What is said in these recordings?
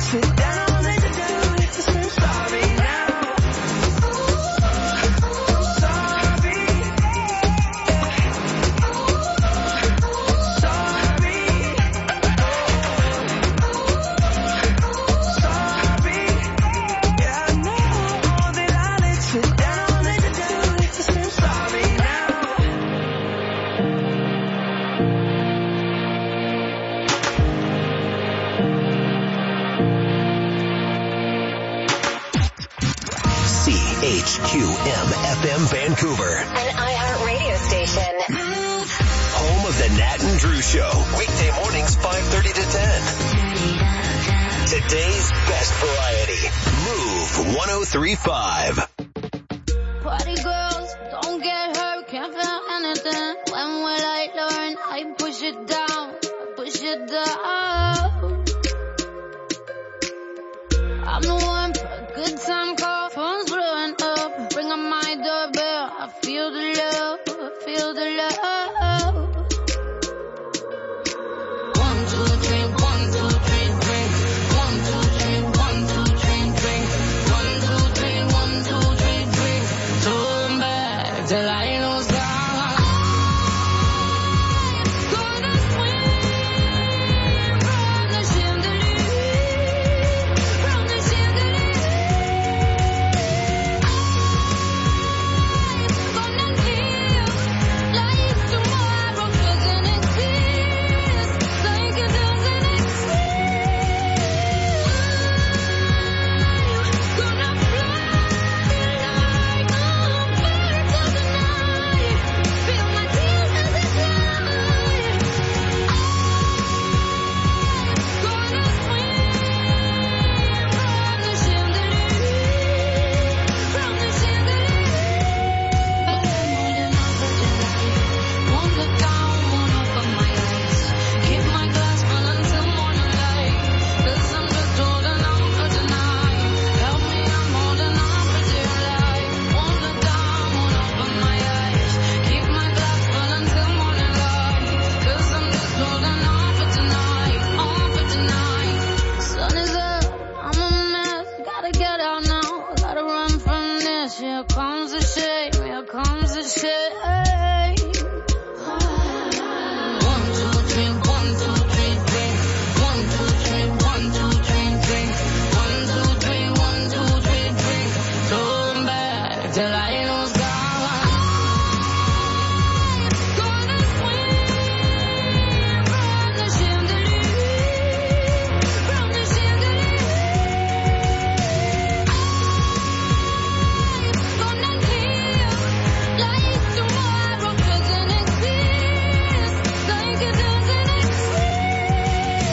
sit down and do it to say sorry now. CHQM-FM Vancouver. An iHeart radio station. Home of the Nat and Drew Show. Weekday mornings 5:30 to 10. Today's best variety. Move 103.5. Party girls, don't get hurt, can't feel anything. When will I learn? I push it down, push it down. I'm the one for a good time call, phone's blowing up. Bring on my doorbell, I feel the love, I feel the love. 1, 2, 3, 1, 2, 3, drink. 1, 2, 3, 1, 2, 3, drink. 1, 2, 3, 1, 2, 3, drink. Turn back till I lose God. Gonna swim from the chandelier, from the chandelier. Gonna live like tomorrow doesn't exist, like it doesn't exist. Gonna fly like a bird of the night, feel my tears as they fly. Gonna swim from the chandelier, from the chandelier. Won't look down, won't open my eyes. Keep my glass full until morning light. 'Cause I'm just holding on for tonight. Help me, I'm holding on for dear life. Won't look down, won't open my eyes. Keep my glass full until morning light. 'Cause I'm just holding on for tonight, on for tonight. Sun is up, I'm a mess. Gotta get out now, gotta run from this. Here comes the shame, here comes the shame. 1, 2, 3, 1, 2, 3, drink. 1, 2, 3, 1, 2, 3, drink. 1, 2, 3, 1, 2, 3, drink. Turn back till I lose God. Gonna swim from the chandelier, from the chandelier. Gonna live like tomorrow doesn't exist, like it doesn't exist.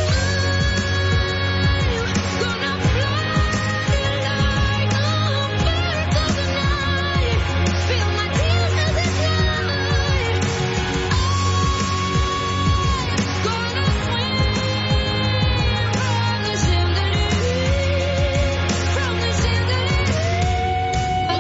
Gonna fly like a bird of the night, feel my tears as they fly. Gonna swim from the chandelier, from the chandelier.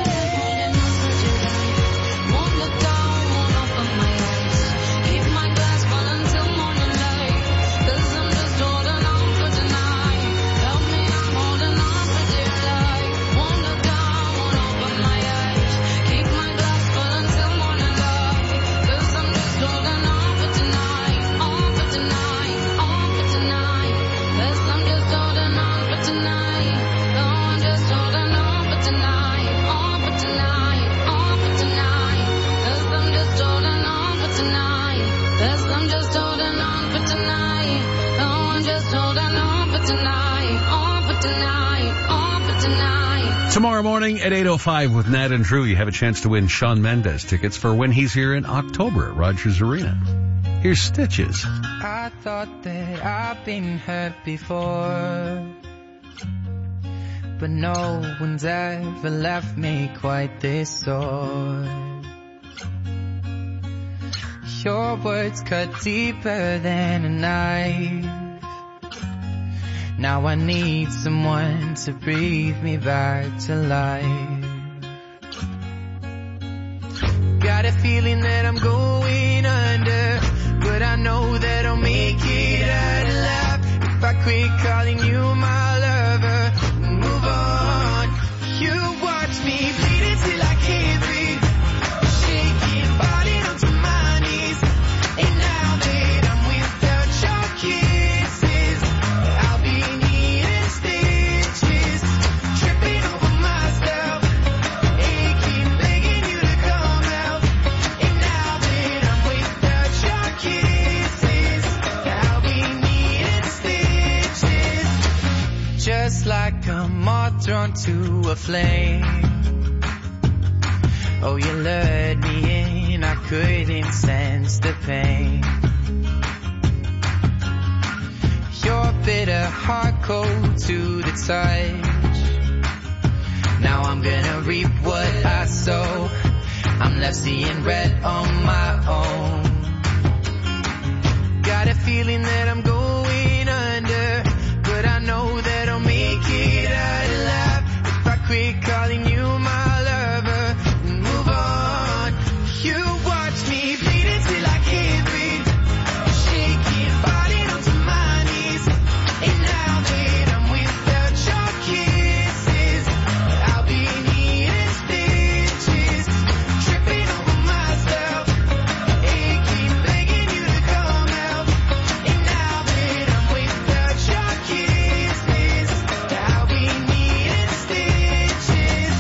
Won't look down, won't open my eyes. Keep my glass full until morning light. 'Cause I'm just holding on for tonight. Help me, I'm holding on for dear life. Won't look down, won't open my eyes. Keep my glass full until morning light. 'Cause I'm just holding on for tonight, on for tonight, on for tonight. 'Cause I'm just holding on for tonight. Oh, I'm just holding on for tonight, on for tonight, on for tonight. 'Cause I'm just holding on for tonight. 'Cause I'm just holding on for tonight. Oh, I'm just holding on for tonight, on for tonight, on for tonight. Tomorrow morning at 8:05 with Nat and Drew, you have a chance to win Shawn Mendes tickets for when he's here in October at Rogers Arena. Here's Stitches. I thought that I've been hurt before, but no one's ever left me quite this sore. Your words cut deeper than a knife. Now I need someone to breathe me back to life. Got a feeling that I'm going under, but I know that I'll make it out alive. If I quit calling you my lover, move on. You watch me bleeding till I can't breathe, shaking, falling onto my knees. And now that I'm without your kisses, I'll be needing stitches, tripping over myself, aching, begging you to come out. And now that I'm without your kisses, I'll be needing stitches, just like a moth drawn to a flame. Oh, you lured me in, I couldn't sense the pain. Your bitter heart cold to the touch. Now I'm gonna reap what I sow. I'm left seeing red on my own. Got a feeling that I'm going under, but I know that I'll make it out alive if I quit calling you my lover, move on. You watch me bleeding till I can't breathe, shaking, falling onto my knees. And now that I'm without your kisses, I'll be needing stitches, tripping over myself, aching, begging you to come out. And now that I'm without your kisses, I'll be needing stitches.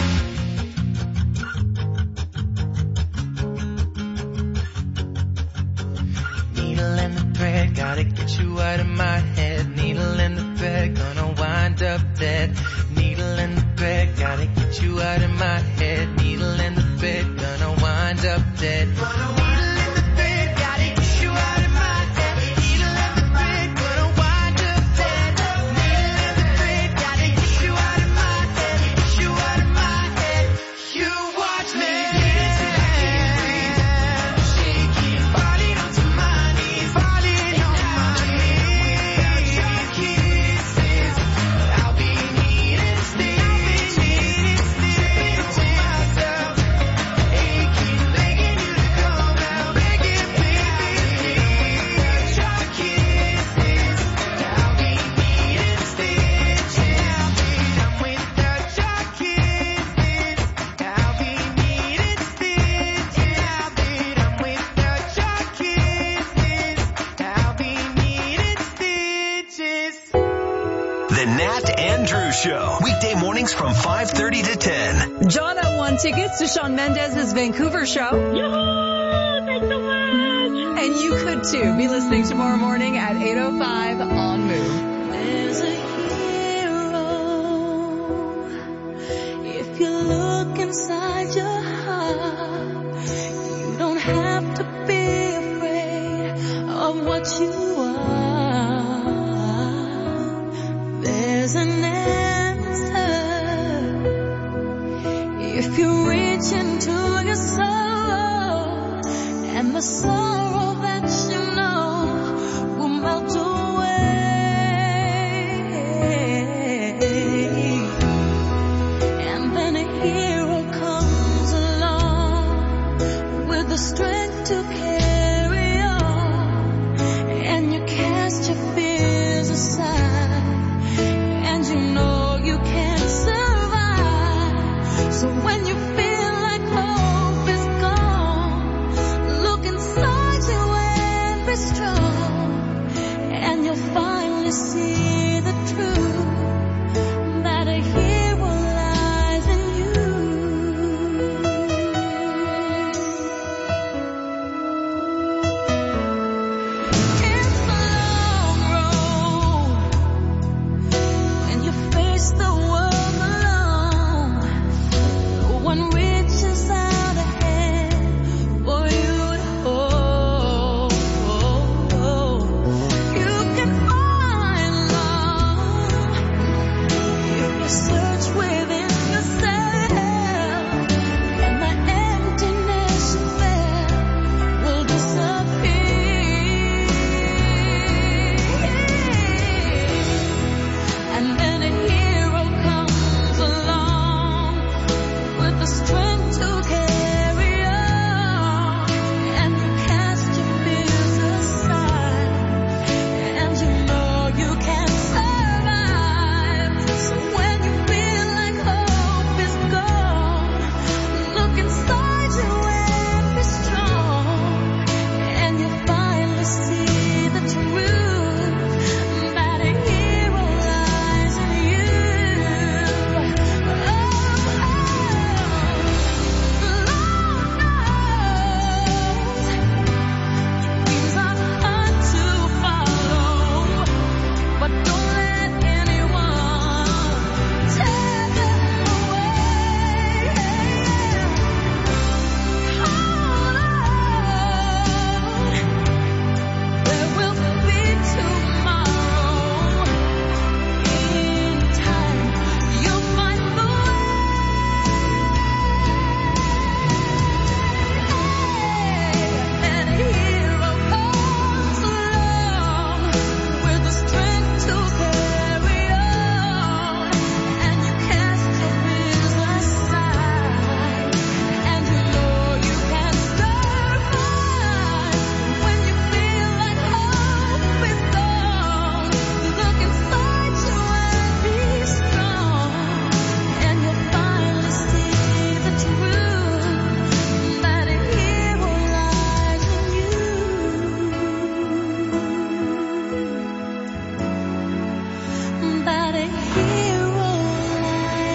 Needle and the thread, gotta get you out of my head. Needle and the thread, gonna wind up dead. Needle and the thread, gotta get you out of my head. Needle and the thread, gonna wind up dead. Needle and the thread, gotta get you out of my head. Needle and the thread, gonna wind up dead. Needle and the thread, gotta get you out of my head. Get you out of my head. You watch me till I can't breathe, shaking, falling onto my knees, falling on my knees. Your kisses, I'll be needing stitches, tripping over myself, aching, begging you to come out, begging, baby. Your kisses, I'll be needing stitches. I'm without your kisses, I'll be needing stitches. I'm without your kisses, I'll be needing stitches. The Nat and Drew Show. Weekday mornings from 5:30 to 10. Jonna won tickets to Shawn Mendes' Vancouver show. Yoo-hoo! Thanks so much! And you could too. Be listening tomorrow morning at 8:05 on Move. There's a hero. If you look inside your heart, you don't have to be afraid of what you are. There's an answer. If you reach into your soul, and the sorrow that you know will melt away, and then a hero comes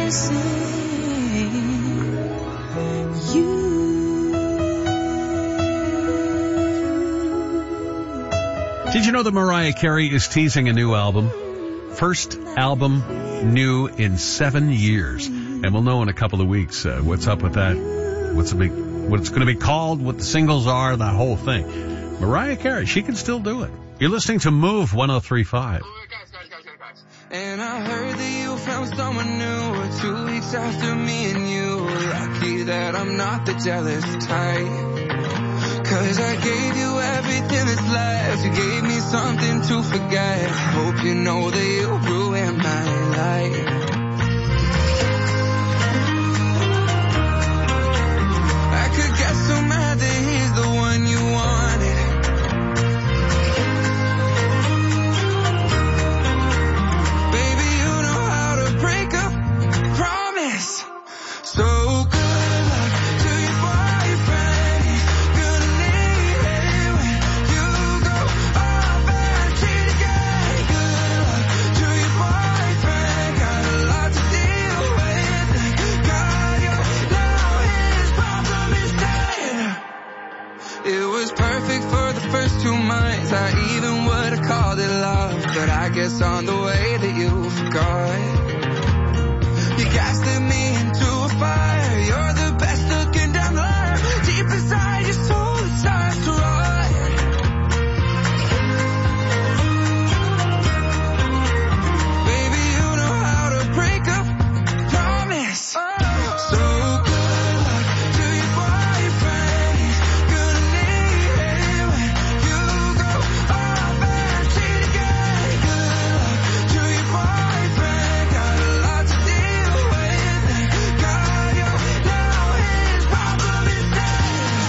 Did you know that Mariah Carey is teasing a new album? First album new in 7 years. And we'll know in a couple of weeks what's up with that, what it's going to be called, what the singles are, that whole thing. Mariah Carey, she can still do it. You're listening to Move 103.5. Guys. And I heard that you found someone new 2 weeks after me and you. Lucky that I'm not the jealous type. 'Cause I gave you everything that's left. You gave me something to forget. Hope you know that you ruined my life. I could get so mad that he's the one you wanted. Baby, you know how to break up, promise. So good luck to your boyfriend. He's gonna need it when you go off and cheat again. Good luck to your boyfriend. Got a lot to deal with. Thank God you're now his problem instead. It was perfect for the first 2 months. I even would have called it love, but I guess on the way that you forgot. You gaslit me into a fire. You're the best looking damn liar. Deep inside your soul it starts to rot. Baby, you know how to break up, promise. So good luck to your boyfriend. He's gonna need it when you go off and cheat again. Good luck to your boyfriend. Got a lot to deal with. Thank God you're now his problem instead.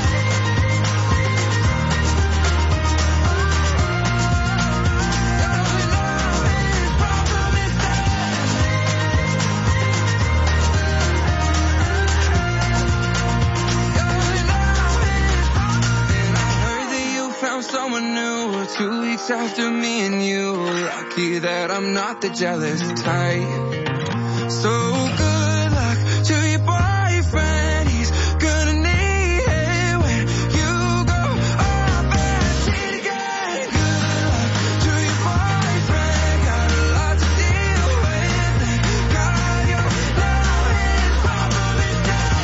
And I heard that you found someone new 2 weeks after me and you. Lucky that I'm not the jealous type. So good luck to your boyfriend. He's gonna need it when you go off and cheat again. Good luck to your boyfriend. Got a lot to deal with. Thank God you're now his problem instead.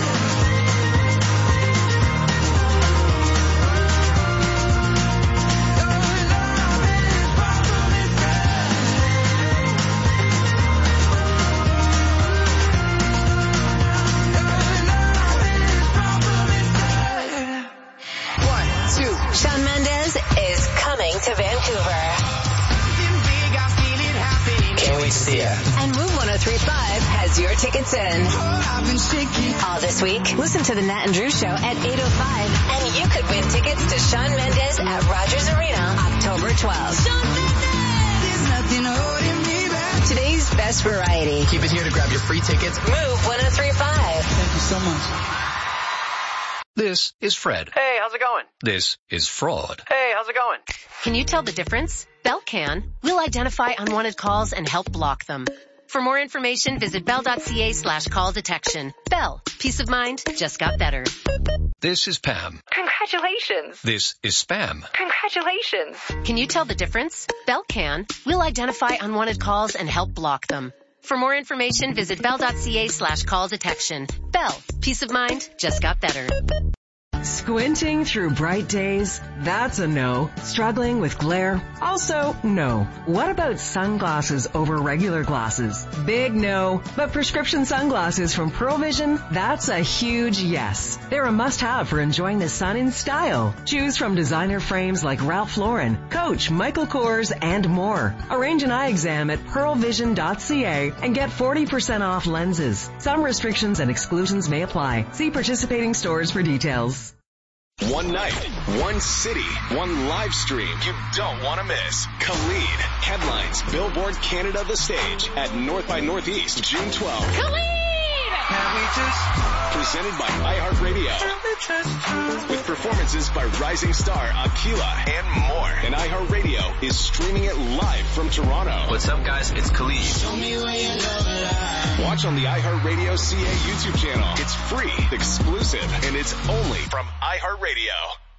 Shawn Mendes is coming to Vancouver. Can't wait to see ya. And Move 103.5 has your tickets in. All this week, listen to the Nat and Drew Show at 8:05, and you could win tickets to Shawn Mendes at Rogers Arena, October 12th. Today's best variety. Keep it here to grab your free tickets. Move 103.5. Thank you so much. This is Fred. Hey, how's it going? This is Fraud. Hey, how's it going? Can you tell the difference? Bell can. We'll identify unwanted calls and help block them. For more information, visit bell.ca/call detection. Bell. Peace of mind just got better. This is Pam. Congratulations. This is Spam. Congratulations. Can you tell the difference? Bell can. We'll identify unwanted calls and help block them. For more information, visit bell.ca/call detection. Bell. Peace of mind just got better. Squinting through bright days? That's a no. Struggling with glare? Also no. What about sunglasses over regular glasses? Big no. But prescription sunglasses from Pearl Vision? That's a huge yes. They're a must-have for enjoying the sun in style. Choose from designer frames like Ralph Lauren, Coach, Michael Kors, and more. Arrange an eye exam at pearlvision.ca and get 40% off lenses. Some restrictions and exclusions may apply. See participating stores for details. One night, one city, one live stream you don't want to miss. Khalid headlines Billboard Canada The Stage at North by Northeast, June 12th. Khalid! Can we just Presented by iHeartRadio. With performances by rising star Akila and more. And iHeartRadio is streaming it live from Toronto. What's up, guys? It's Khalid. Watch on the iHeartRadio CA YouTube channel. It's free, exclusive, and it's only from iHeartRadio.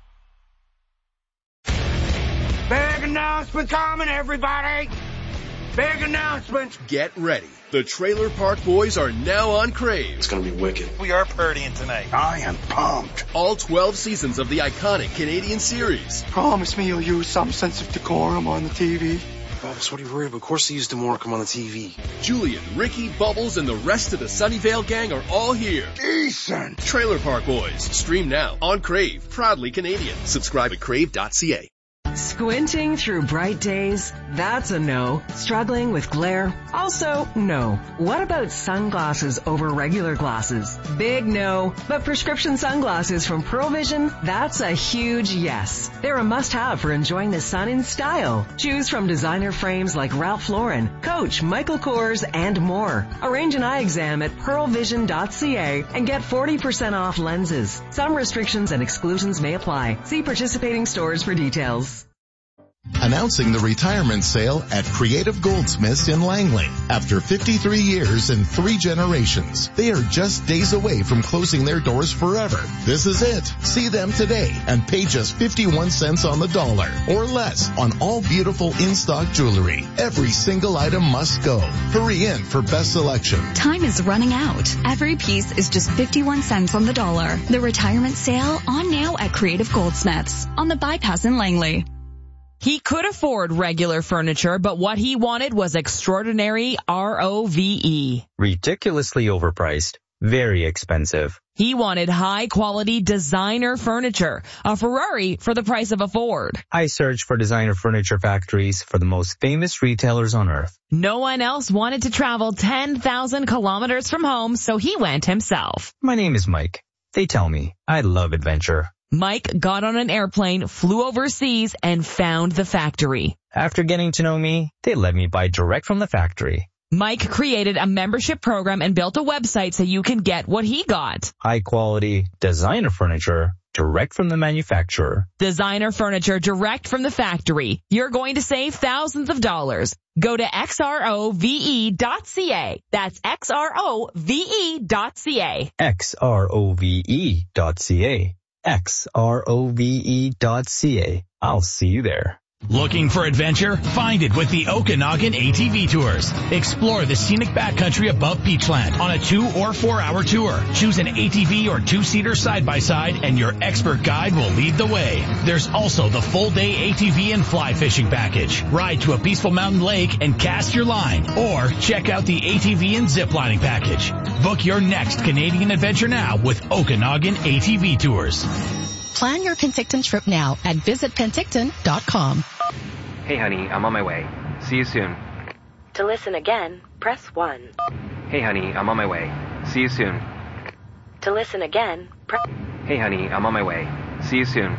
Big announcement coming, everybody! Big announcement! Get ready. The Trailer Park Boys are now on Crave. It's gonna be wicked. We are partying tonight. I am pumped. All 12 seasons of the iconic Canadian series. Promise me you'll use some sense of decorum on the TV. Travis, what are you worried about? Of course they used to more come on the TV. Julian, Ricky, Bubbles, and the rest of the Sunnyvale gang are all here. Decent. Trailer Park Boys. Stream now on Crave. Proudly Canadian. Subscribe at crave.ca. Squinting through bright days? That's a no. Struggling with glare? Also, no. What about sunglasses over regular glasses? Big no. But prescription sunglasses from Pearl Vision? That's a huge yes. They're a must-have for enjoying the sun in style. Choose from designer frames like Ralph Lauren, Coach, Michael Kors, and more. Arrange an eye exam at pearlvision.ca and get 40% off lenses. Some restrictions and exclusions may apply. See participating stores for details. Announcing the retirement sale at Creative Goldsmiths in Langley. After 53 years and 3 generations, they are just days away from closing their doors forever. This is it. See them today and pay just 51 cents on the dollar or less on all beautiful in-stock jewelry. Every single item must go. Hurry in for best selection. Time is running out. Every piece is just 51 cents on the dollar. The retirement sale on now at Creative Goldsmiths on the bypass in Langley. He could afford regular furniture, but what he wanted was extraordinary ROVE. Ridiculously overpriced. Very expensive. He wanted high-quality designer furniture, a Ferrari for the price of a Ford. I searched for designer furniture factories for the most famous retailers on earth. No one else wanted to travel 10,000 kilometers from home, so he went himself. My name is Mike. They tell me I love adventure. Mike got on an airplane, flew overseas, and found the factory. After getting to know me, they let me buy direct from the factory. Mike created a membership program and built a website so you can get what he got. High quality designer furniture direct from the manufacturer. Designer furniture direct from the factory. You're going to save thousands of dollars. Go to xrove.ca. That's xrove.ca. xrove.ca. xrove.ca. I'll see you there. Looking for adventure? Find it with the Okanagan ATV Tours. Explore the scenic backcountry above Beachland on a 2 or 4 hour tour. Choose an ATV or 2-seater side-by-side and your expert guide will lead the way. There's also the full-day ATV and fly fishing package. Ride to a peaceful mountain lake and cast your line. Or check out the ATV and ziplining package. Book your next Canadian adventure now with Okanagan ATV Tours. Plan your Penticton trip now at visitpenticton.com. Hey, honey, I'm on my way. See you soon. To listen again, press 1. Hey, honey, I'm on my way. See you soon. To listen again, press... Hey, honey, I'm on my way. See you soon.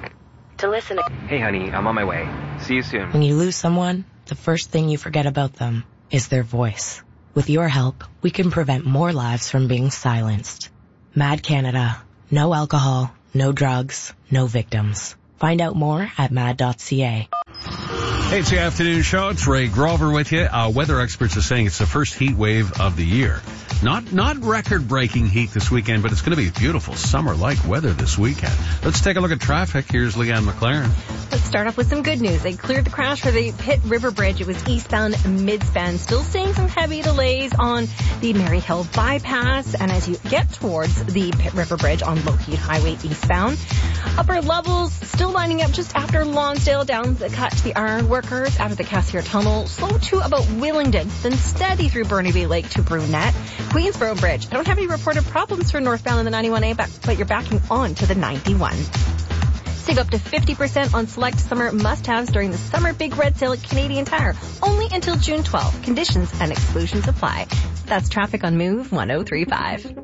To listen... Hey, honey, I'm on my way. See you soon. When you lose someone, the first thing you forget about them is their voice. With your help, we can prevent more lives from being silenced. Mad Canada. No alcohol. No drugs, no victims. Find out more at mad.ca. Hey, it's the afternoon show. It's Ray Grover with you. Weather experts are saying it's the first heat wave of the year. Not record-breaking heat this weekend, but it's going to be beautiful summer-like weather this weekend. Let's take a look at traffic. Here's Leanne McLaren. Let's start off with some good news. They cleared the crash for the Pitt River Bridge. It was eastbound midspan. Still seeing some heavy delays on the Mary Hill bypass. And as you get towards the Pitt River Bridge on Lougheed Highway eastbound, upper levels still lining up just after Lonsdale down the cut to the iron workers after the Cassiar Tunnel. Slow to about Willingdon, then steady through Burnaby Lake to Brunette. Queensboro Bridge. I don't have any reported problems for northbound in the 91A, but you're backing on to the 91. Save up to 50% on select summer must-haves during the summer Big Red Sale at Canadian Tire. Only until June 12th. Conditions and exclusions apply. That's traffic on Move 1035.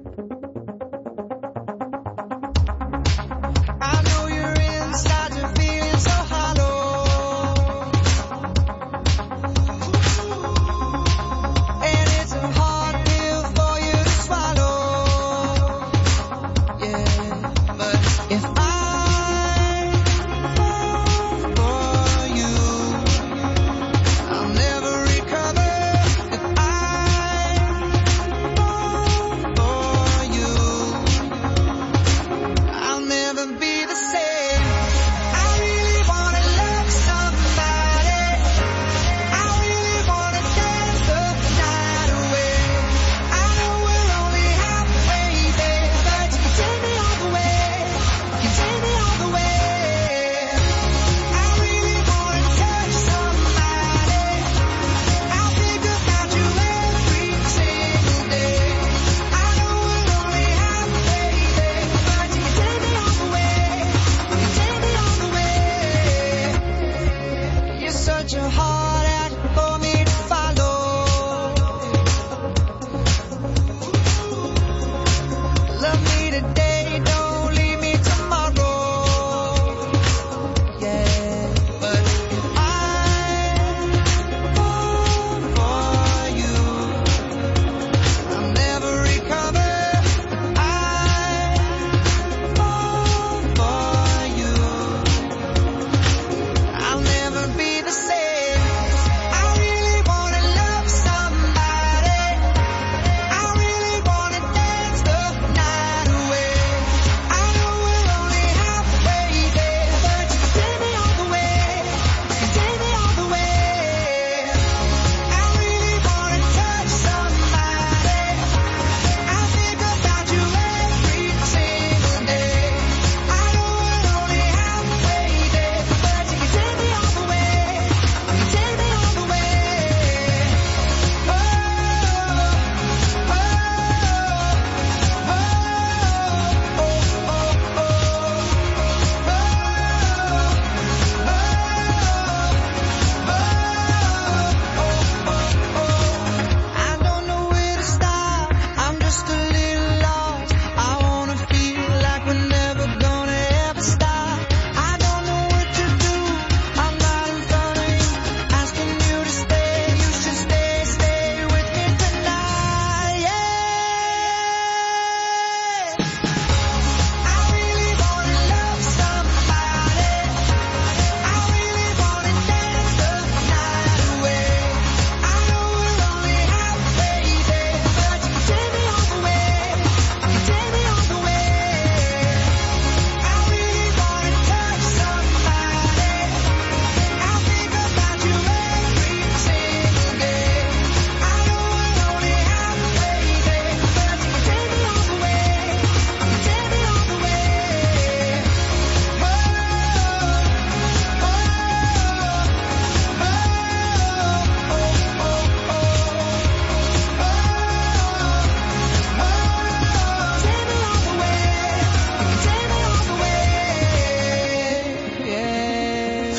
Swallow.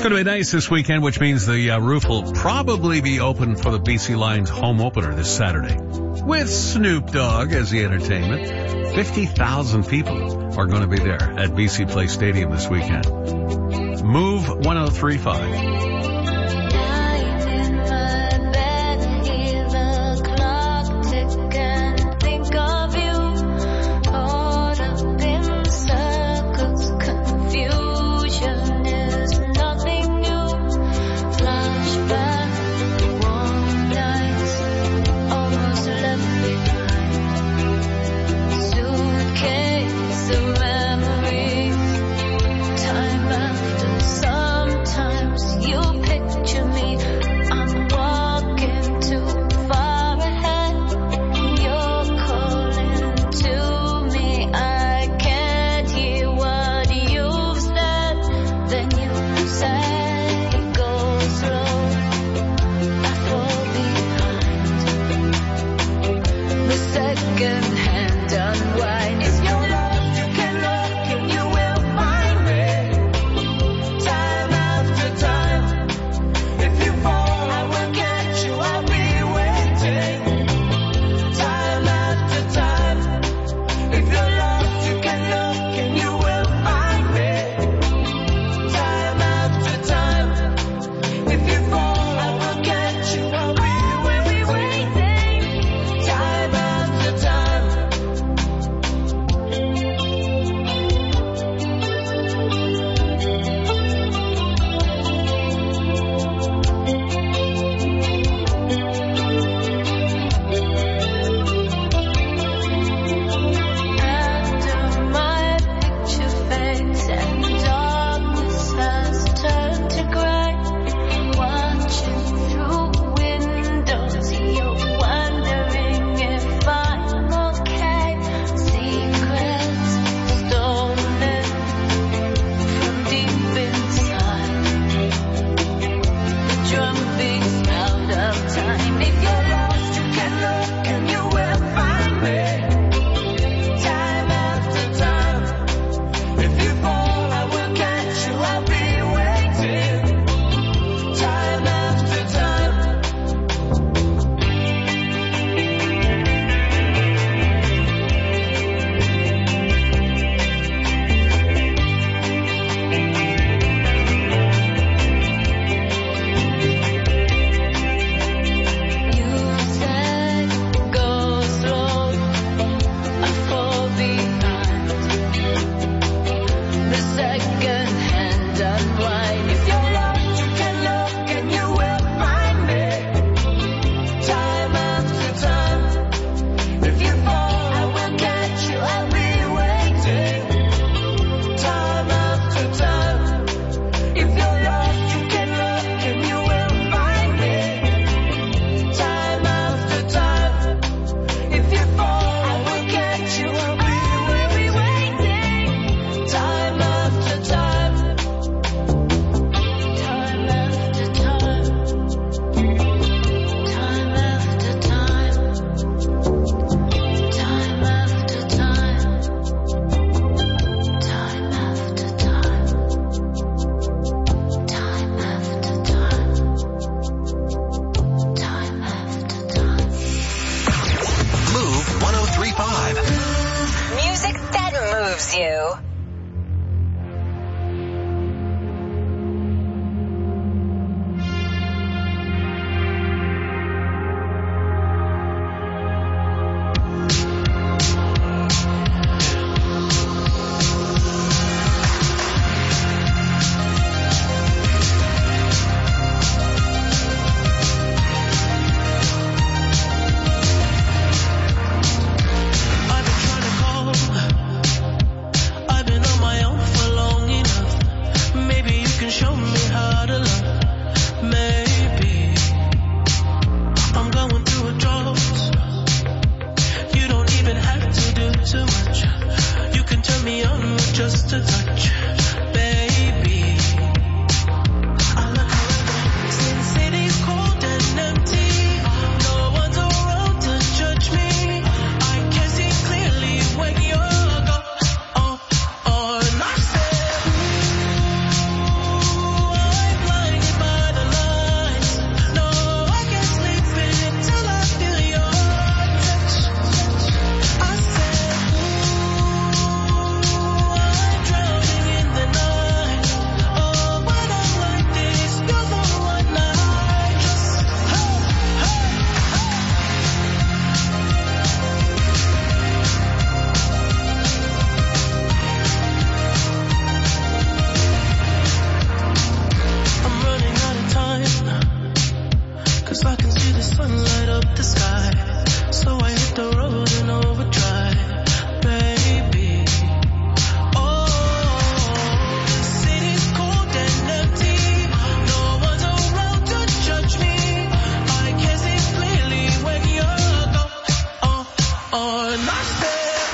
going to be nice this weekend, which means the roof will probably be open for the BC Lions home opener this Saturday. With Snoop Dogg as the entertainment. 50,000 people are going to be there at BC Place Stadium this weekend. Move 1035. I've the sky. So I hit the road in overdrive, baby. Oh, city's cold and empty. No one's around to judge me. I can see clearly when you're gone. On my step.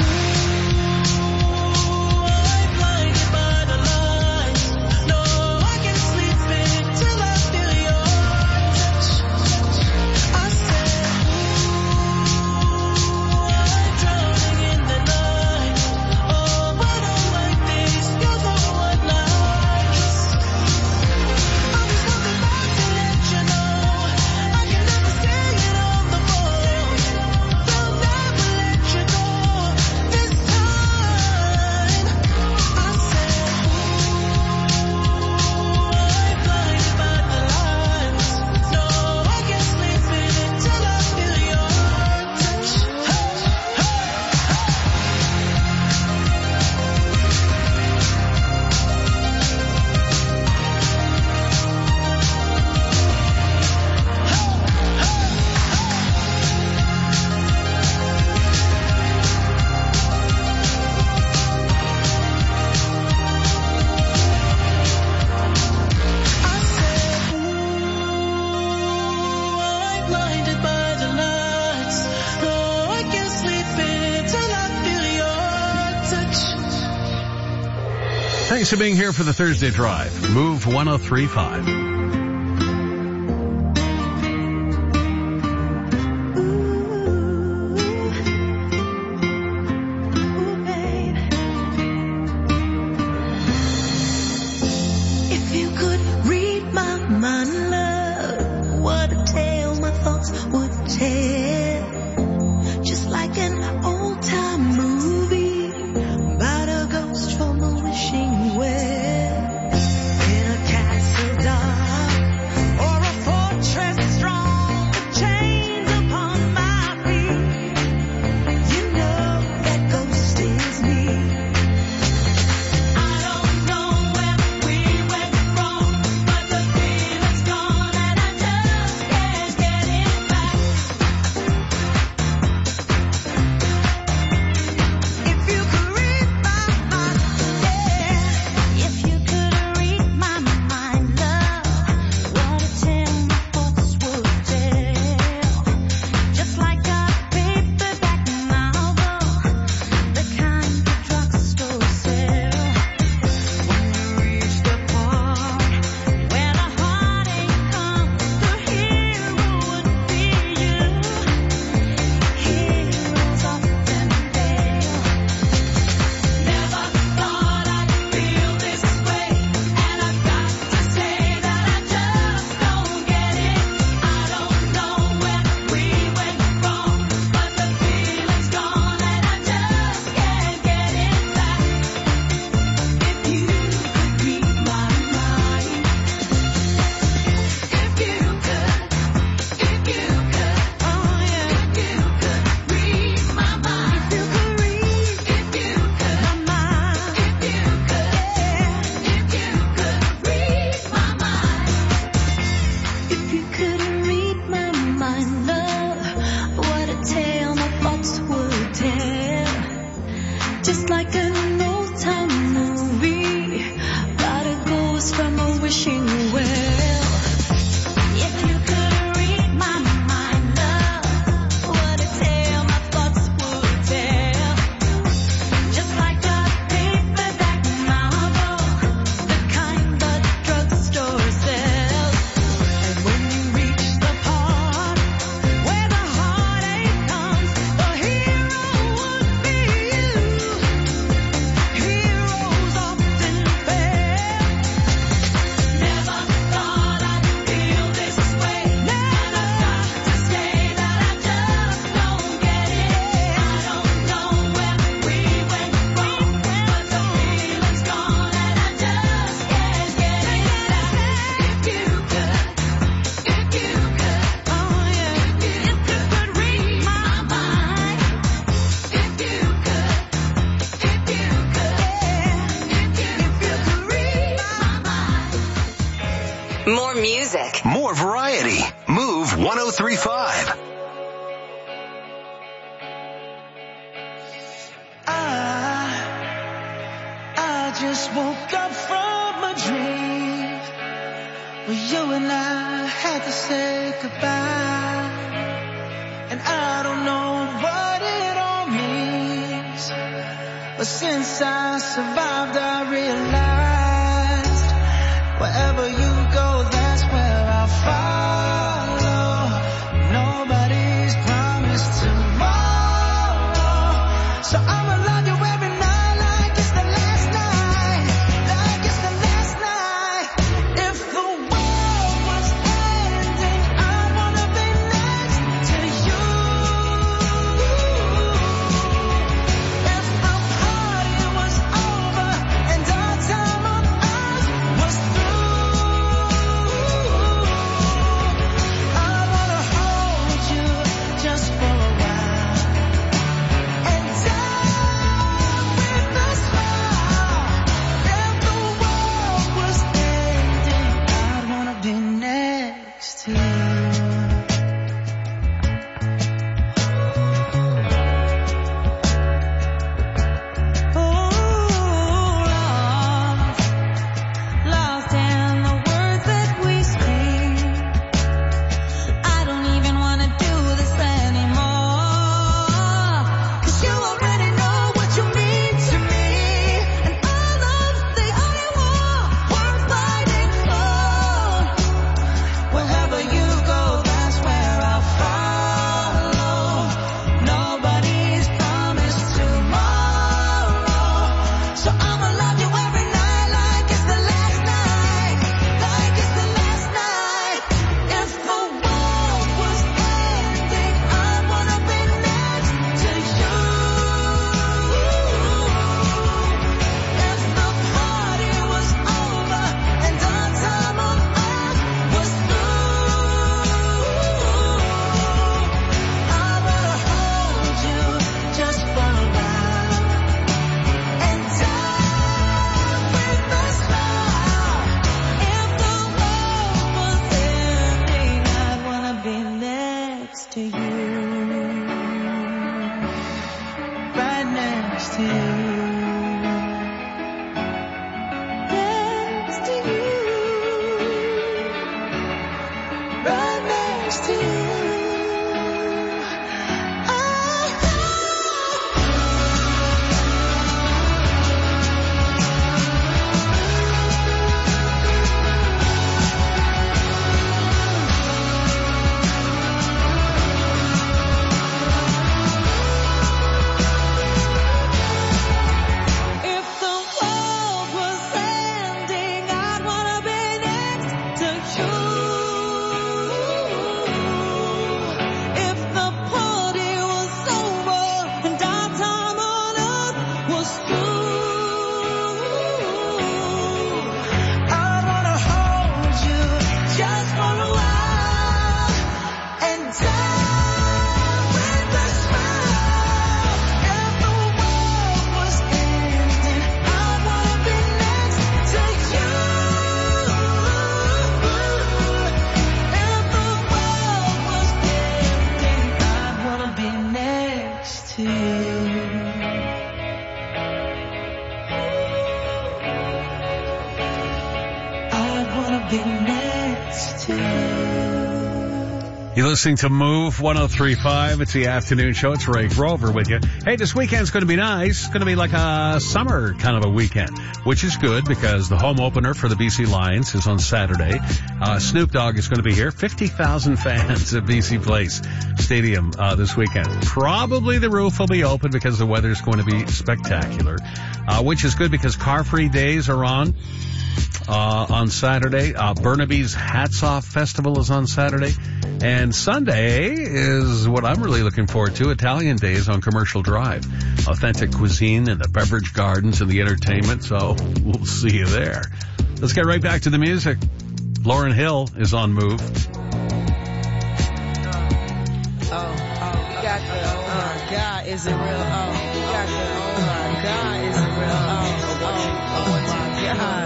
Thanks for being here for the Thursday Drive. Move 103.5. More music. More variety. Move 103.5. just woke up from a dream where you and I had to say goodbye. And I don't know what it all means, but since I survived I realized wherever you go, that's where I'll follow. Nobody's promised tomorrow, so I'ma love you every night like it's the last night, like it's the last night. If the world was ending, I'd wanna be next to you. If the party was over and our time on earth was through, I wanna hold you just for a while and die with a smile. If the world was ending, I'd wanna be next to you. Lost in the words that we speak. I don't even wanna do this anymore, 'cause you already know what you mean to me, and all of the only war worth fighting for. Wherever you go, that's where I'll follow. Nobody's promised tomorrow, so I'ma love you every night like it's the last night, like it's the last night. If the world was ending, I'd wanna be next to you. If the party was over and our time on earth was through, I wanna hold you just for a while and die with a smile. If the world was ending, I'd wanna be next to you, right next to you, next to you, right next to you. If the world was ending, I'd wanna be next to you. If the party was over and our time on earth was through, I'd wanna hold you just for a while and die with a smile. If the world was ending, I'd wanna be next to you. If the world was ending, I'd wanna be next to you. I'd wanna be next to you. You're listening to Move 103.5. It's the afternoon show. It's Ray Grover with you. Hey, this weekend's going to be nice. It's going to be like a summer kind of a weekend, which is good because the home opener for the BC Lions is on Saturday. Snoop Dogg is going to be here. 50,000 fans at BC Place Stadium this weekend. Probably the roof will be open because the weather's going to be spectacular, which is good because car-free days are on Saturday. Burnaby's Hats Off Festival is on Saturday. And Sunday is what I'm really looking forward to. Italian Days on Commercial Drive. Authentic cuisine and the beverage gardens and the entertainment. So we'll see you there. Let's get right back to the music. Lauryn Hill is on Move. God, is it real? God, is it real? Oh my God.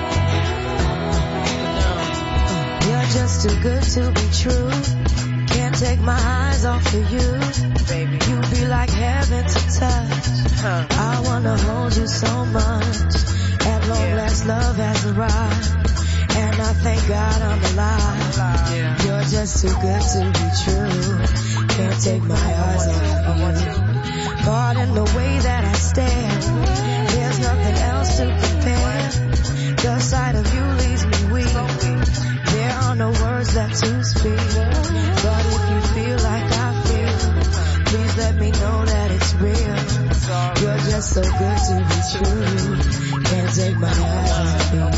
You're just too good to be true. Can't Can't take my eyes off of you. Baby, you be like heaven to touch. I wanna hold you so much. At long last, love has arrived. And I thank God I'm alive. You're just too good to be true. Can't take my eyes off of you. Pardon the way that I stare. There's nothing else to compare. The sight of you leaves me weak. There are no words left to speak. But if you feel like I feel, please let me know that it's real. You're just so good to be true. Can't take my eyes off you.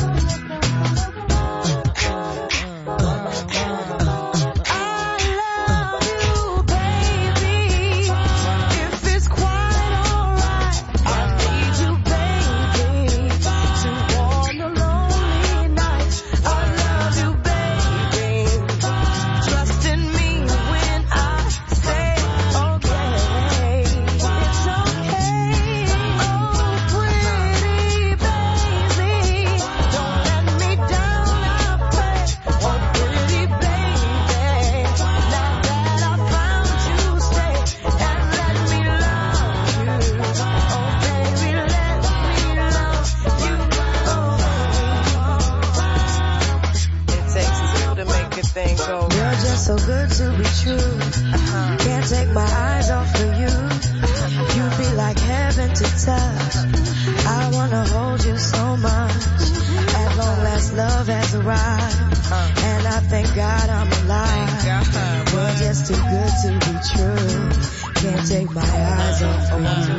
So good to be true. Can't take my eyes off of you. You be like heaven to touch. I wanna hold you so much. At long last, love has arrived. And I thank God I'm alive. You're just too good to be true. Can't take my eyes off of you.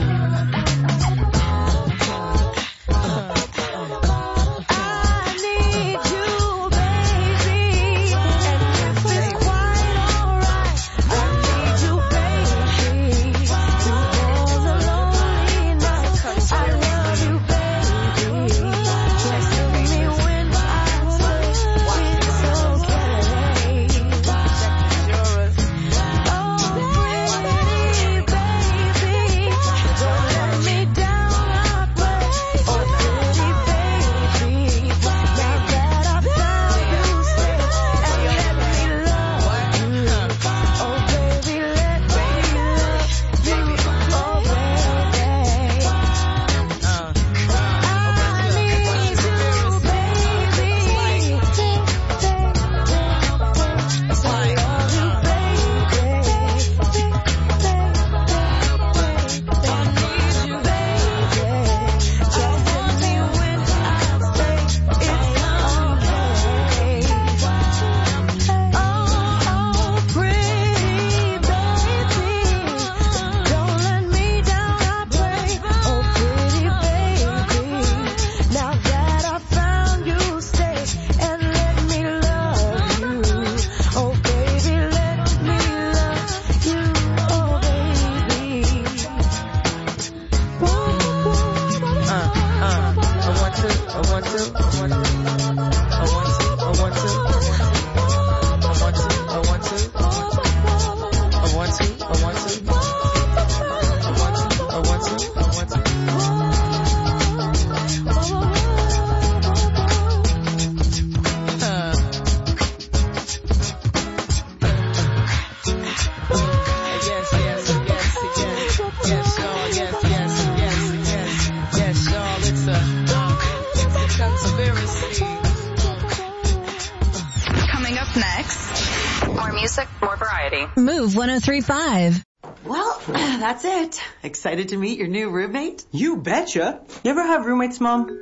Move 103.5. Well, that's it. Excited to meet your new roommate? You betcha. You ever have roommates, Mom?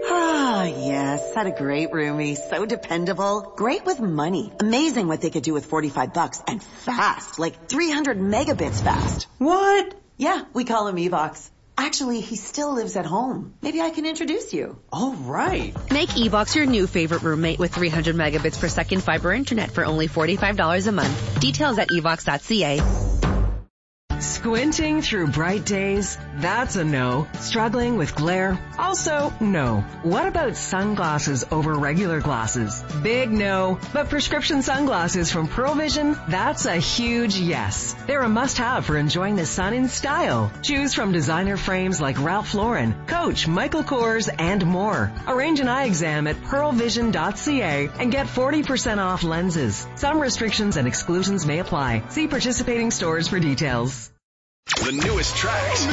Ah, yes. Had a great roomie. So dependable. Great with money. Amazing what they could do with $45 and fast. Like 300 megabits fast. What? Yeah, we call him Evox. Actually, he still lives at home. Maybe I can introduce you. All right. Make Evox your new favorite roommate with 300 megabits per second fiber internet for only $45 a month. Details at evox.ca. Squinting through bright days? That's a no. Struggling with glare? Also no. What about sunglasses over regular glasses? Big no. But prescription sunglasses from Pearl Vision? That's a huge yes. They're a must-have for enjoying the sun in style. Choose from designer frames like Ralph Lauren, Coach, Michael Kors, and more. Arrange an eye exam at pearlvision.ca and get 40% off lenses. Some restrictions and exclusions may apply. See participating stores for details. The newest tracks.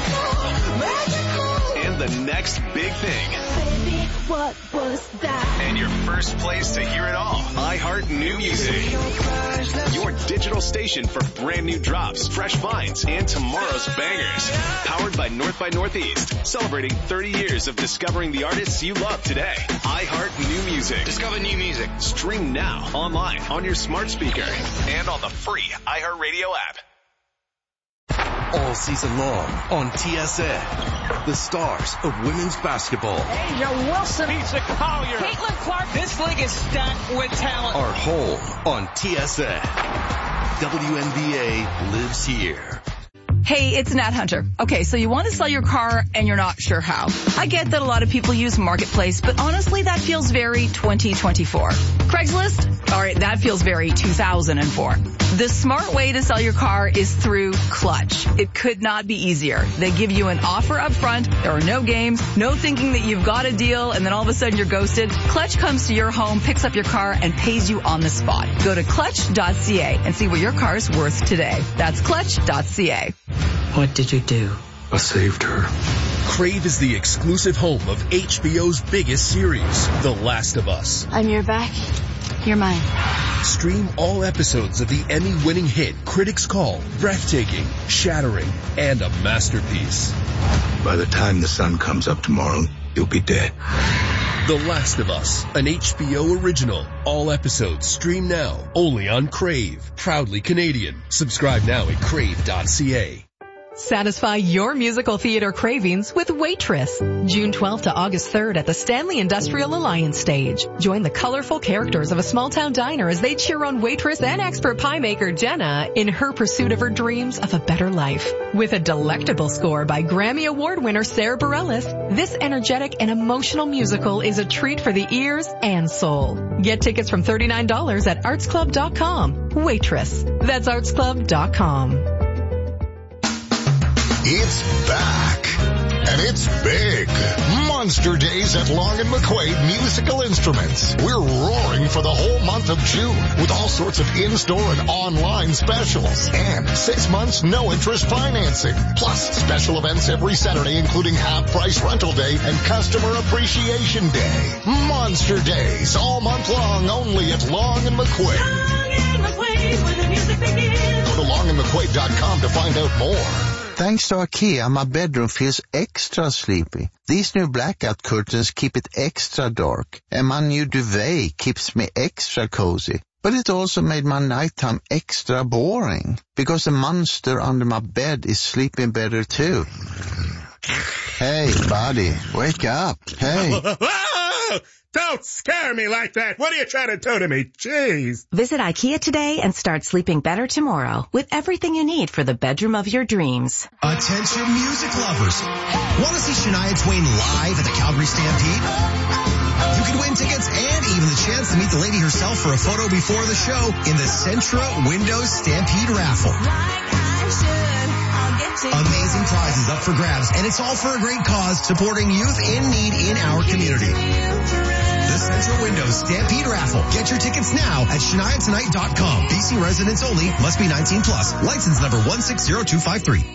And the next big thing. Baby, what was that? And your first place to hear it all. iHeart New Music. Your digital station for brand new drops, fresh finds, and tomorrow's bangers. Powered by North by Northeast. Celebrating 30 years of discovering the artists you love today. iHeart New Music. Discover new music. Stream now, online, on your smart speaker, and on the free iHeartRadio app. All season long on TSN, the stars of women's basketball. Asia Wilson beats a Collier. Caitlin Clark. This league is stacked with talent. Are home on TSN. WNBA lives here. Hey, it's Nat Hunter. Okay, so you want to sell your car and you're not sure how. I get that a lot of people use Marketplace, but honestly, that feels very 2024. Craigslist? All right, that feels very 2004. The smart way to sell your car is through Clutch. It could not be easier. They give you an offer up front. There are no games, no thinking that you've got a deal and then all of a sudden you're ghosted. Clutch comes to your home, picks up your car, and pays you on the spot. Go to clutch.ca and see what your car is worth today. That's clutch.ca. What did you do? I saved her. Crave is the exclusive home of HBO's biggest series, The Last of Us. I'm your back. You're mine. Stream all episodes of the Emmy-winning hit critics call breathtaking, shattering, and a masterpiece. By the time the sun comes up tomorrow, you'll be dead. The Last of Us, an HBO original. All episodes stream now, only on Crave. Proudly Canadian. Subscribe now at crave.ca. Satisfy your musical theater cravings with Waitress. June 12th to August 3rd at the Stanley Industrial Alliance stage. Join the colorful characters of a small-town diner as they cheer on waitress and expert pie maker Jenna in her pursuit of her dreams of a better life. With a delectable score by Grammy Award winner Sarah Bareilles, this energetic and emotional musical is a treat for the ears and soul. Get tickets from $39 at artsclub.com. Waitress. That's artsclub.com. It's back, and it's big. Monster Days at Long & McQuaid Musical Instruments. We're roaring for the whole month of June with all sorts of in-store and online specials. And 6 months, no-interest financing. Plus, special events every Saturday, including half-price rental day and customer appreciation day. Monster Days, all month long, only at Long & McQuaid. Long & McQuaid, where the music begins. Go to longandmcquaid.com to find out more. Thanks to IKEA, my bedroom feels extra sleepy. These new blackout curtains keep it extra dark, and my new duvet keeps me extra cozy. But it also made my nighttime extra boring, because the monster under my bed is sleeping better too. Hey, buddy, wake up. Hey. Don't scare me like that. What are you trying to do to me? Jeez. Visit IKEA today and start sleeping better tomorrow with everything you need for the bedroom of your dreams. Attention music lovers. Want to see Shania Twain live at the Calgary Stampede? You could win tickets and even the chance to meet the lady herself for a photo before the show in the Centra Windows Stampede raffle. Amazing prizes up for grabs, and it's all for a great cause, supporting youth in need in our community. The Central Windows Stampede Raffle. Get your tickets now at ShaniaTonight.com. BC residents only. Must be 19 plus. License number 160253.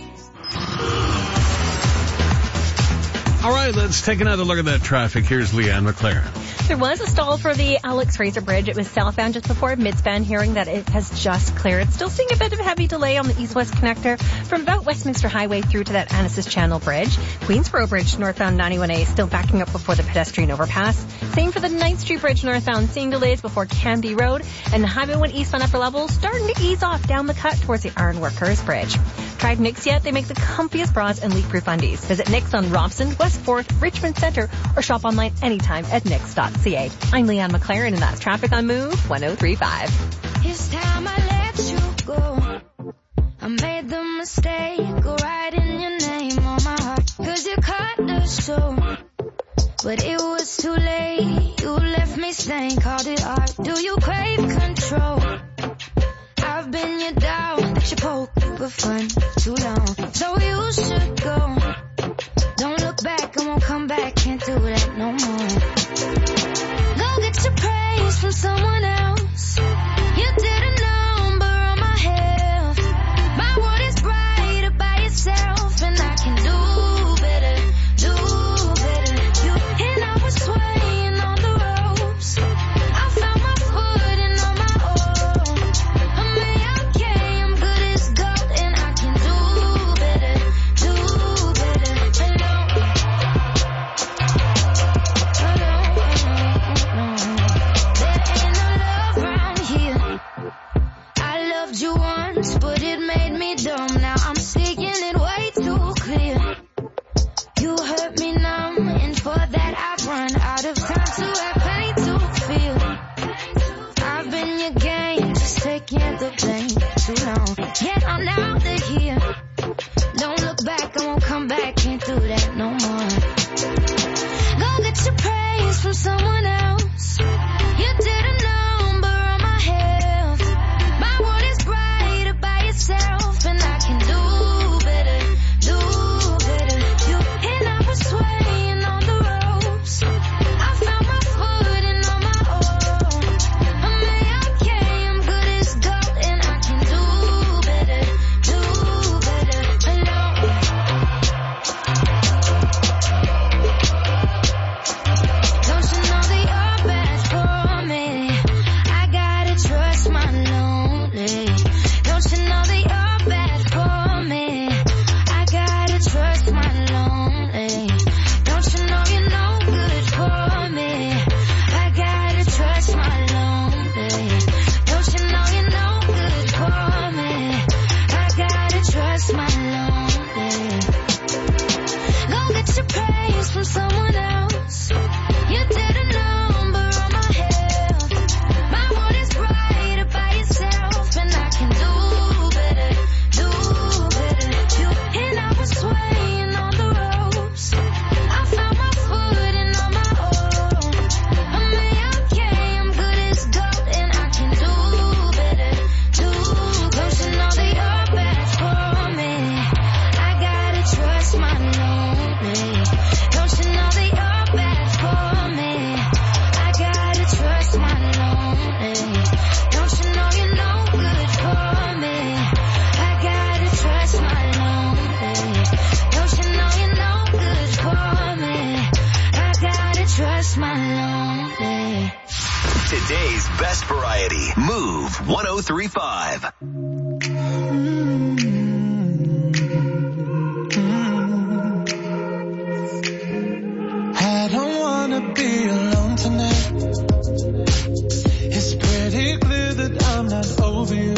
All right, let's take another look at that traffic. Here's Leanne McLaren. There was a stall for the Alex Fraser Bridge. It was southbound just before midspan, hearing that it has just cleared. Still seeing a bit of a heavy delay on the east-west connector from about Westminster Highway through to that Annacis Channel Bridge. Queensboro Bridge northbound 91A still backing up before the pedestrian overpass. Same for the 9th Street Bridge northbound, seeing delays before Canby Road. And the Highway 1 eastbound upper level starting to ease off down the cut towards the Ironworkers Bridge. Tried Knix yet? They make the comfiest bras and leak-proof undies. Visit Knix on Robson, West 4th, Richmond Center, or shop online anytime at knix.ca. I'm Leanne McLaren, and that's traffic on Move 1035. It's time I let you go. I made the mistake of writing your name on my heart, 'cause you cut the soul. But it was too late, you left me stained, called it art. Do you crave control? I've been your dog that you poke for fun too long, so you should go. Don't look back, I won't come back, can't do that no more. Go get your praise from someone else. You did a number on my health. My world is brighter by yourself, and I can do better, do better. You and I was swaying on the ropes. I found my footing on my own. I'm okay, I'm good as gold, and I can do better, do better. Alone. There ain't no love around here. I loved you once, but it made me dumb. Now I'm seeing it way too clear. You hurt me numb, and for that I've run out of time to have pain to feel. I've been your game, just taking the blame too long. Yet I'm out of here. Don't look back, I won't come back, can't do that no more. Go get your praise from someone else. You did a number on my health. My world is brighter by yourself, and I can do better, do better. You and I were swaying on the ropes. I found my footing on my own. I'm okay, I'm good as gold, and I can do better, do better. Alone. Don't you know that you're bad for me? I gotta trust my lonely. Don't you know that you're bad for me? I gotta trust my lonely. Don't you know you're no good for me? I gotta trust my lonely. Don't you know you're no good for me? I gotta trust my lonely. Go get your praise from someone else. You did a number on my health. My world is brighter by yourself, and I can do better, do better. You and I were swaying on the ropes. I found my footing on my own. I'm okay, I'm good as gold, and I can do better, do better. Don't you know that you're bad for me? I gotta trust my lonely. Don't you know that you're bad for me? I gotta trust my lonely. Don't you know you're no good for me? I gotta trust my lonely. Don't you know you're no good for me? I gotta trust my lonely. Today's best variety. Move 103.5. I don't wanna be alone tonight. It's pretty clear that I'm not over you.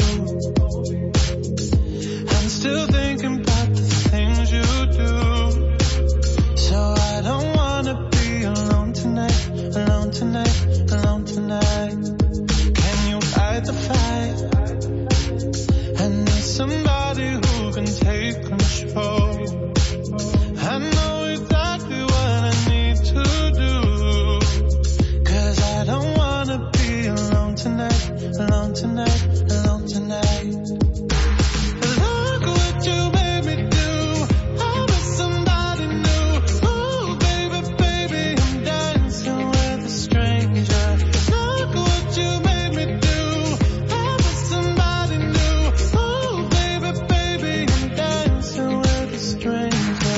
I'm still thinking about the things you do. So I don't wanna be alone tonight, alone tonight, alone tonight. Can you fight the fight? I need somebody who can take control. I know exactly what I need to do, 'cause I don't wanna be alone tonight, alone tonight, alone tonight. Look what you made me do. I'm with somebody new. Ooh, baby, baby, I'm dancing with a stranger. Look what you made me do. I'm with somebody new. Ooh, baby, baby, I'm dancing with a stranger.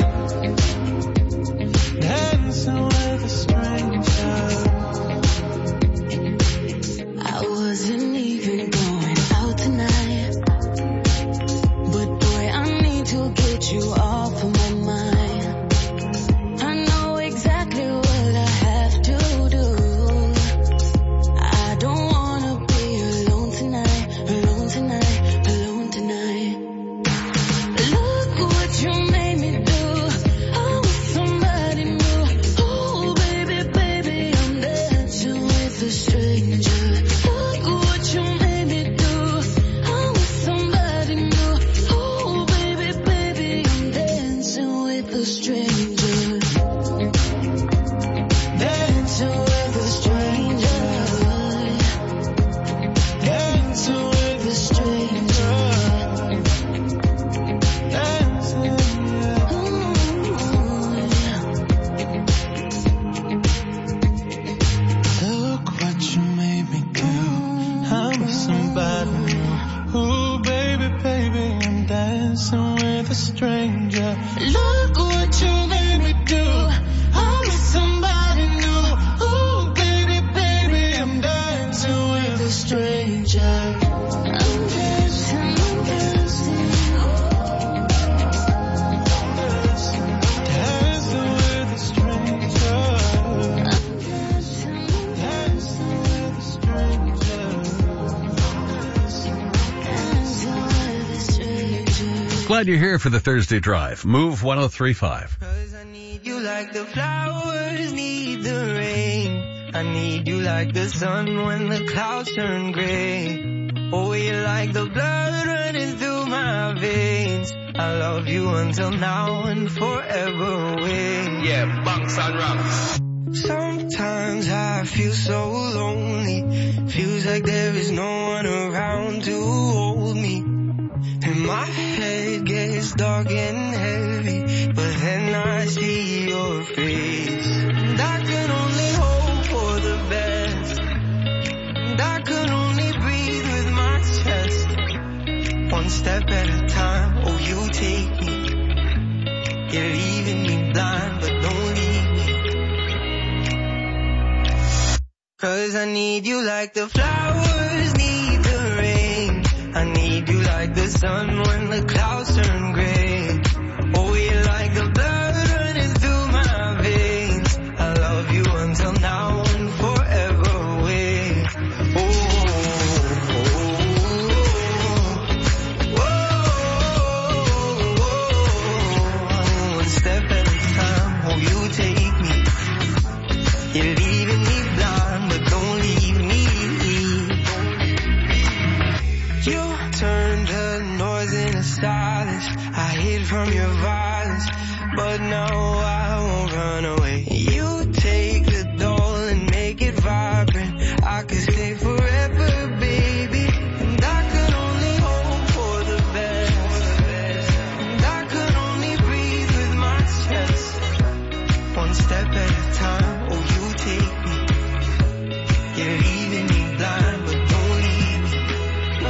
Dancing with a stranger. I wasn't even going out tonight, but boy, I need to get you off of my mind. I know exactly what I have to do. I don't wanna be alone tonight, alone tonight, alone tonight. Look what you made me do. I'm with somebody new. Oh, baby, baby, I'm dancing with a stranger. Look what you made me do. I'm with somebody new. Glad you're here for the Thursday Drive. Move 1035. You like the flowers need the rain. I need you like the sun when the clouds turn gray. Oh, you like the blood running through my veins. I love you until now and forever away. Yeah, bunks and rocks. Sometimes I feel so lonely. Feels like there is no one around to hold me. And my head gets dark and heavy, but then I see your face. And I can only hope for the best. And I can only breathe with my chest. One step at a time, oh you take me. You're leaving me blind, but don't leave me. 'Cause I need you like the flowers need the rain. I need you like the sun when the clouds turn gray. Oh, you like the blood running through my veins. I love you until now and forever away. Oh, oh, oh, oh, oh. One step at a time, oh, you take me. You're leaving me blind, but don't leave me. You turned the noise into silence. I hid from your violence, but now I won't run away. You take the doll and make it vibrant. I could stay forever, baby. And I could only hope for the best. And I could only breathe with my chest. One step at a time, oh you take me. You're leaving me blind, but don't leave me. No.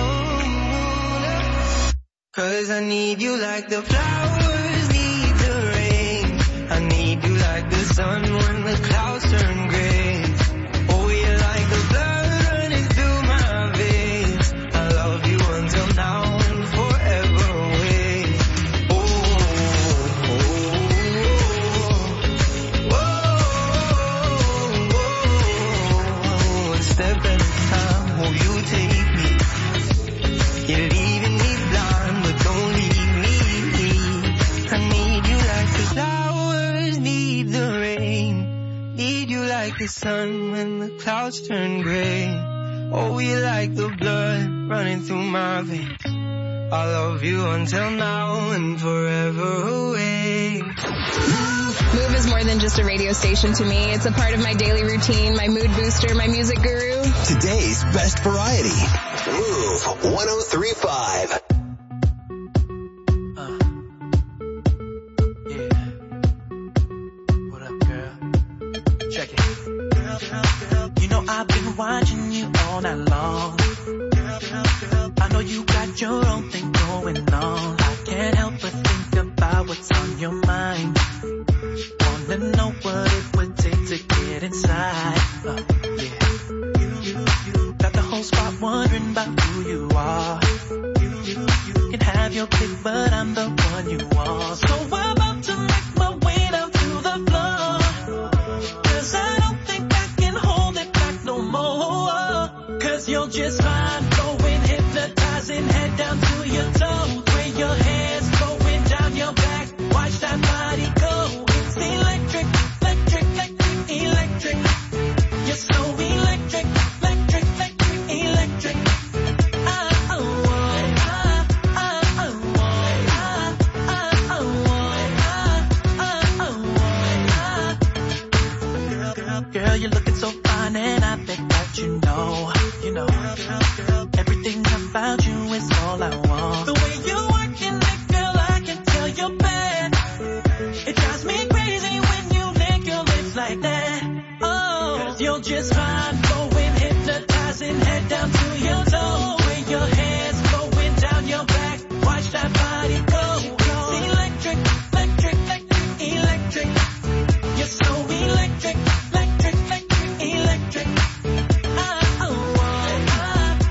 'Cause I need you like the flowers need the rain. I need you like the sun when the clouds turn gray. Oh, you like the blood running through my veins. I love you until now and forever away. Oh, oh, oh, oh, oh. One step at a time, oh, you take me. You're leaving me blind, but don't leave me. I need you like the flowers need the rain. Need you like the sun when the clouds turn gray. Oh, you like the blood running through my veins. I love you until now and forever away. Move is more than just a radio station to me. It's a part of my daily routine, my mood booster, my music guru. Today's best variety. Move 1035. Check it. You know I've been watching you all night long. I know you got your own thing going on. I can't help but think about what's on your mind. Wanna know what it would take to get inside. Yeah. Got the whole spot wondering about who you are. You can have your pick, but I'm the one you want. So I'm about to make my way down to the floor. 'Cause I don't think I can hold it back no more. 'Cause you're just fine, going hypnotizing, head down to your toe. Where your hands going down your back, watch that body go. It's electric, electric, electric, electric. You're so electric, electric, electric, electric. Girl, you're looking so fine and I think that you know, everything about you is all I want. The way you're working it, girl, I can tell you're bad. It drives me crazy when you lick your lips like that. Oh, 'cause you're just fine, going hypnotizing, head down to your toe. Where your hands going down your back, watch that body go. It's electric, electric, electric, electric. You're so electric. Electric, electric, electric.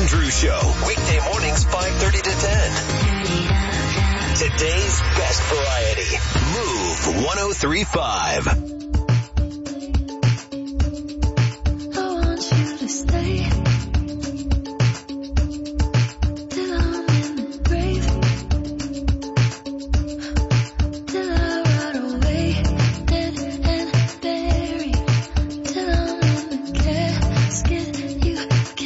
Drew Show. Weekday mornings 5:30 to 10. Today's best variety. Move 103.5.